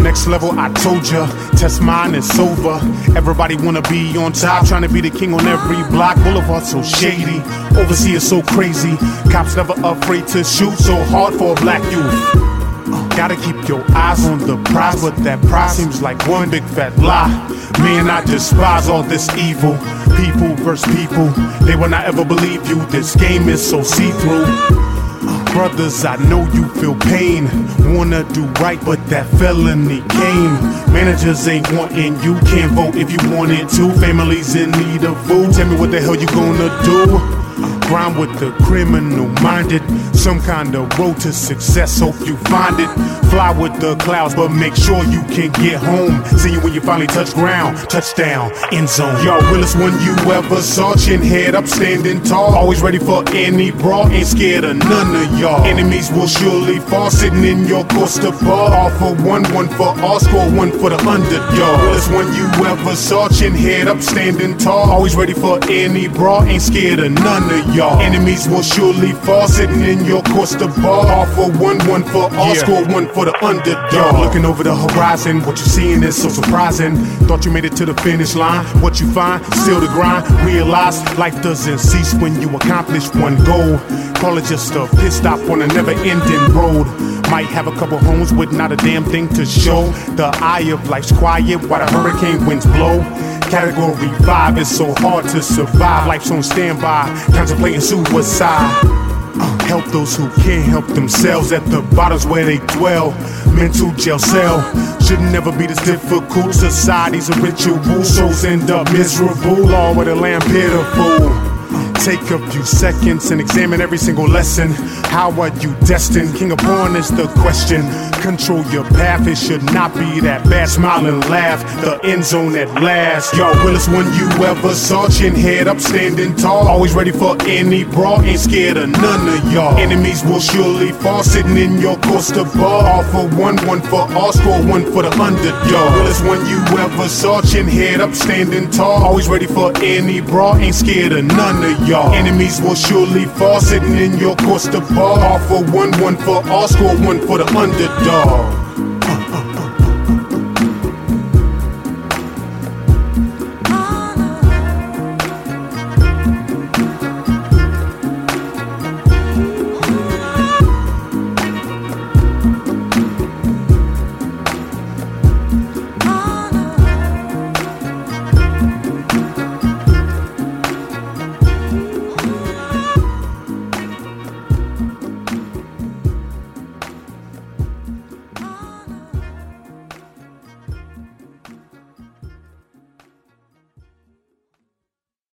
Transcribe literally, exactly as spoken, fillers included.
next level, I told ya. Test mine, it's over. Everybody wanna be on top, trying to be the king on every block. Boulevard so shady, overseers so crazy. Cops never afraid to shoot, so hard for a black youth. Gotta keep your eyes on the prize, but that prize seems like one big fat lie. Man, I despise all this evil. People versus people, they will not ever believe you. This game is so see-through. Brothers, I know you feel pain. Wanna do right, but that felony came. Managers ain't wanting you, can't vote if you wanted to. Families in need of food, tell me what the hell you gonna do? Grind with the criminal minded, some kind of road to success, hope you find it. Fly with the clouds, but make sure you can get home. See you when you finally touch ground, touchdown, end zone. Y'all realest one you ever saw, chin head up, standing tall. Always ready for any brawl, ain't scared of none of y'all. Enemies will surely fall, sitting in your course to ball. All for one, one for all, score one for the underdog. Realest one you ever saw, chin head up, standing tall. Always ready for any brawl, ain't scared of none of y'all. Y'all. Enemies will surely fall, sitting in your course to ball. All for one, one for all, yeah. Score one for the underdog. Yo, looking over the horizon, what you're seeing is so surprising. Thought you made it to the finish line, what you find, still the grind. Realize life doesn't cease when you accomplish one goal. Call it just a pit stop on a never-ending road. Might have a couple homes with not a damn thing to show. The eye of life's quiet while the hurricane winds blow. Category five, it's so hard to survive. Life's on standby, contemplating suicide. Uh, help those who can't help themselves. At the bottom's where they dwell. Mental jail cell should never be this difficult. Society's a ritual, souls end up miserable. All with a land pitiful. Take a few seconds and examine every single lesson. How are you destined? King of porn is the question. Control your path, it should not be that bad. Smile and laugh, the end zone at last. Y'all realest one you ever saw, chin head up, standing tall. Always ready for any brawl, ain't scared of none of y'all. Enemies will surely fall, sitting in your course to ball. All for one, one for all, score one for the underdog. Realest one you ever saw, chin head up, standing tall. Always ready for any brawl, ain't scared of none of y'all. Enemies will surely fall, sitting in your course to ball. All for one, one for all, score one for the underdog. Uh, uh.